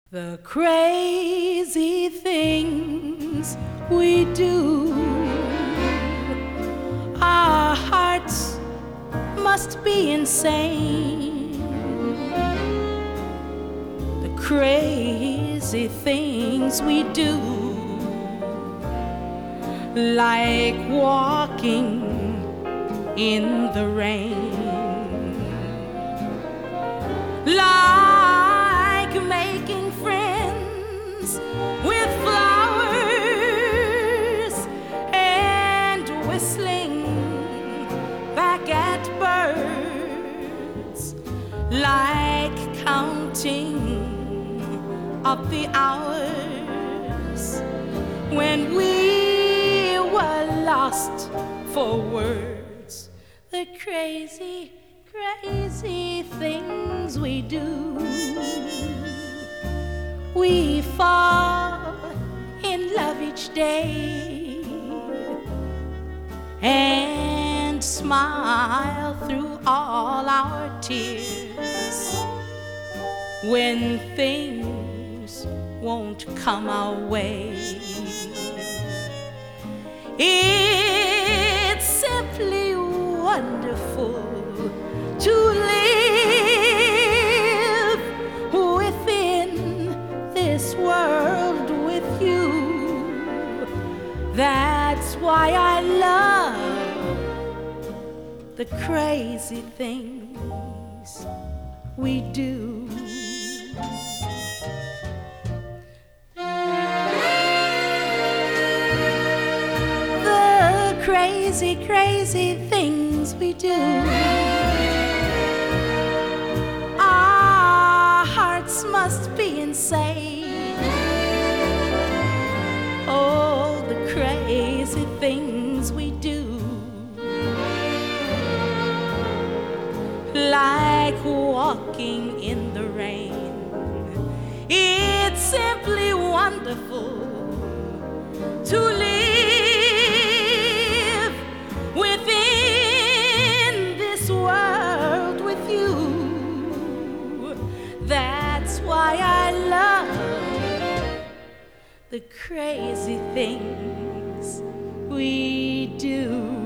The crazy things we do, our hearts must be insane. The crazy things we do, like walking in the rain, like making friends with flowers and whistling back at birds, like counting up the hours when we were lost for words. The crazy, crazy things we do. We fall in love each day and smile through all our tears when things won't come our way. It's simply wonderful to live within this world with you. That's why I love the crazy things we do. The crazy, crazy things we do. Our hearts must be insane. Oh, the crazy things we do, like walking in the rain. It's simply wonderful to live within this world with you. That's why I love the crazy things we do.